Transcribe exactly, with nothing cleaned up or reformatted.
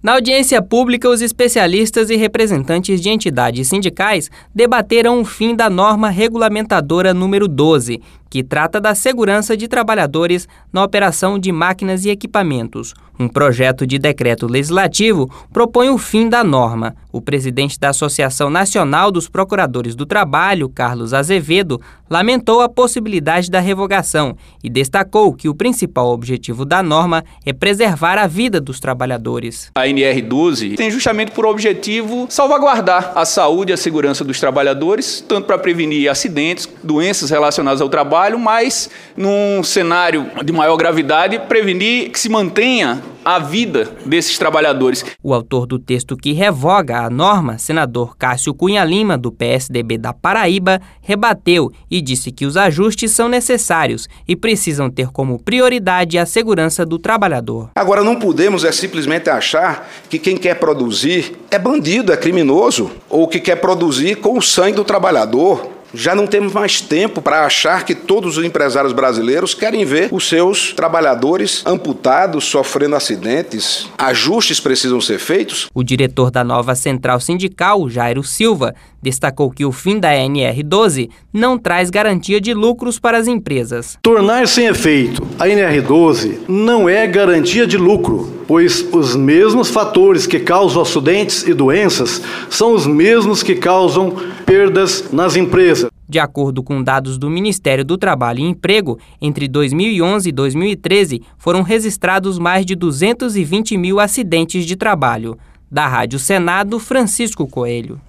Na audiência pública, os especialistas e representantes de entidades sindicais debateram o fim da norma regulamentadora número doze, que trata da segurança de trabalhadores na operação de máquinas e equipamentos. Um projeto de decreto legislativo propõe o fim da norma. O presidente da Associação Nacional dos Procuradores do Trabalho, Carlos Azevedo, lamentou a possibilidade da revogação e destacou que o principal objetivo da norma é preservar a vida dos trabalhadores. A N R doze tem justamente por objetivo salvaguardar a saúde e a segurança dos trabalhadores, tanto para prevenir acidentes, doenças relacionadas ao trabalho, mas num cenário de maior gravidade, prevenir que se mantenha a vida desses trabalhadores. O autor do texto que revoga a norma, senador Cássio Cunha Lima, do P S D B da Paraíba, rebateu e disse que os ajustes são necessários e precisam ter como prioridade a segurança do trabalhador. Agora, não podemos é simplesmente achar que quem quer produzir é bandido, é criminoso, ou que quer produzir com o sangue do trabalhador. Já não temos mais tempo para achar que todos os empresários brasileiros querem ver os seus trabalhadores amputados, sofrendo acidentes. Ajustes precisam ser feitos. O diretor da nova central sindical, Jairo Silva, destacou que o fim da N R doze não traz garantia de lucros para as empresas. Tornar sem efeito a N R doze não é garantia de lucro, pois os mesmos fatores que causam acidentes e doenças são os mesmos que causam perdas nas empresas. De acordo com dados do Ministério do Trabalho e Emprego, entre dois mil e onze e dois mil e treze foram registrados mais de duzentos e vinte mil acidentes de trabalho. Da Rádio Senado, Francisco Coelho.